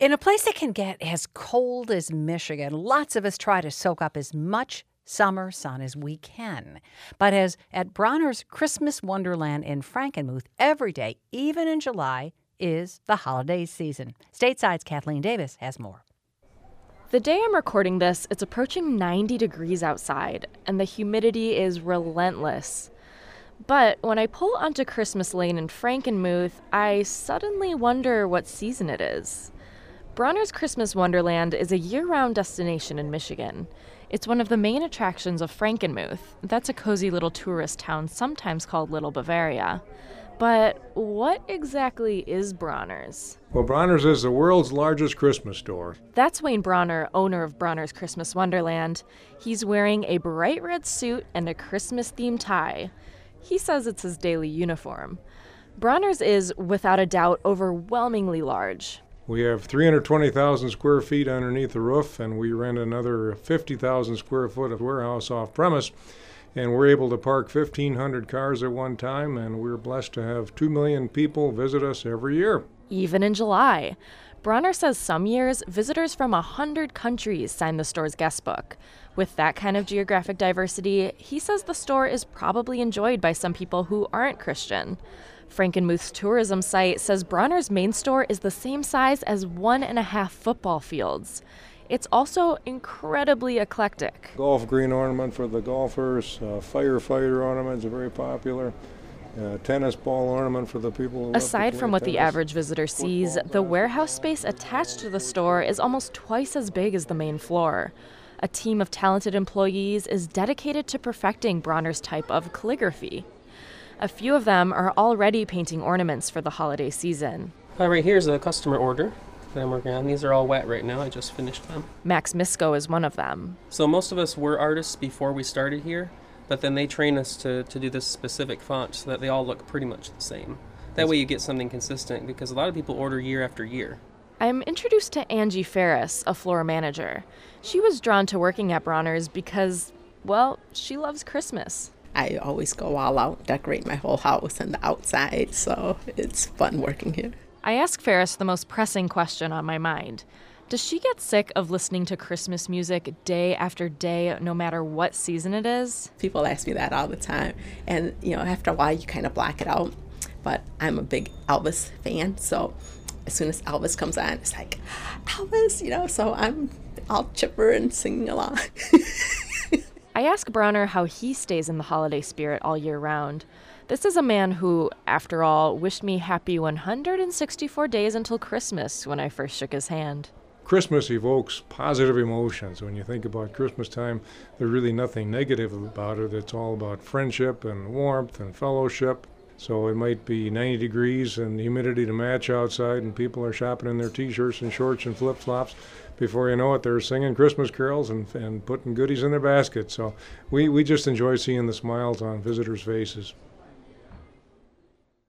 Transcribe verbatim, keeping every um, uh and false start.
In a place that can get as cold as Michigan, lots of us try to soak up as much summer sun as we can. But as at Bronner's Christmas Wonderland in Frankenmuth, every day, even in July, is the holiday season. Stateside's Kathleen Davis has more. The day I'm recording this, it's approaching ninety degrees outside, and the humidity is relentless. But when I pull onto Christmas Lane in Frankenmuth, I suddenly wonder what season it is. Bronner's Christmas Wonderland is a year-round destination in Michigan. It's one of the main attractions of Frankenmuth. That's a cozy little tourist town sometimes called Little Bavaria. But what exactly is Bronner's? Well, Bronner's is the world's largest Christmas store. That's Wayne Bronner, owner of Bronner's Christmas Wonderland. He's wearing a bright red suit and a Christmas-themed tie. He says it's his daily uniform. Bronner's is, without a doubt, overwhelmingly large. We have three hundred twenty thousand square feet underneath the roof, and we rent another fifty thousand square foot of warehouse off premise. And we're able to park fifteen hundred cars at one time, and we're blessed to have two million people visit us every year. Even in July. Bronner says some years, visitors from one hundred countries sign the store's guest book. With that kind of geographic diversity, he says the store is probably enjoyed by some people who aren't Christian. Frankenmuth's tourism site says Bronner's main store is the same size as one and a half football fields. It's also incredibly eclectic. Golf green ornament for the golfers, uh, firefighter ornaments are very popular, uh, tennis ball ornament for the people who Aside love to play from what tennis. the average visitor sees, the warehouse space attached to the store is almost twice as big as the main floor. A team of talented employees is dedicated to perfecting Bronner's type of calligraphy. A few of them are already painting ornaments for the holiday season. Uh, right here's a customer order that I'm working on. These are all wet right now. I just finished them. Max Misko is one of them. So most of us were artists before we started here, but then they train us to, to do this specific font so that they all look pretty much the same. That way you get something consistent, because a lot of people order year after year. I'm introduced to Angie Ferris, a floor manager. She was drawn to working at Bronner's because, well, she loves Christmas. I always go all out, decorate my whole house and the outside, so it's fun working here. I ask Ferris the most pressing question on my mind. Does she get sick of listening to Christmas music day after day, no matter what season it is? People ask me that all the time, and you know, after a while you kind of block it out. But I'm a big Elvis fan, so as soon as Elvis comes on, it's like, Elvis, you know, so I'm all chipper and singing along. I ask Bronner how he stays in the holiday spirit all year round. This is a man who, after all, wished me happy one hundred sixty-four days until Christmas when I first shook his hand. Christmas evokes positive emotions. When you think about Christmas time, there's really nothing negative about it. It's all about friendship and warmth and fellowship. So it might be ninety degrees and humidity to match outside, and people are shopping in their t-shirts and shorts and flip-flops. Before you know it, they're singing Christmas carols and, and putting goodies in their baskets. So we, we just enjoy seeing the smiles on visitors' faces.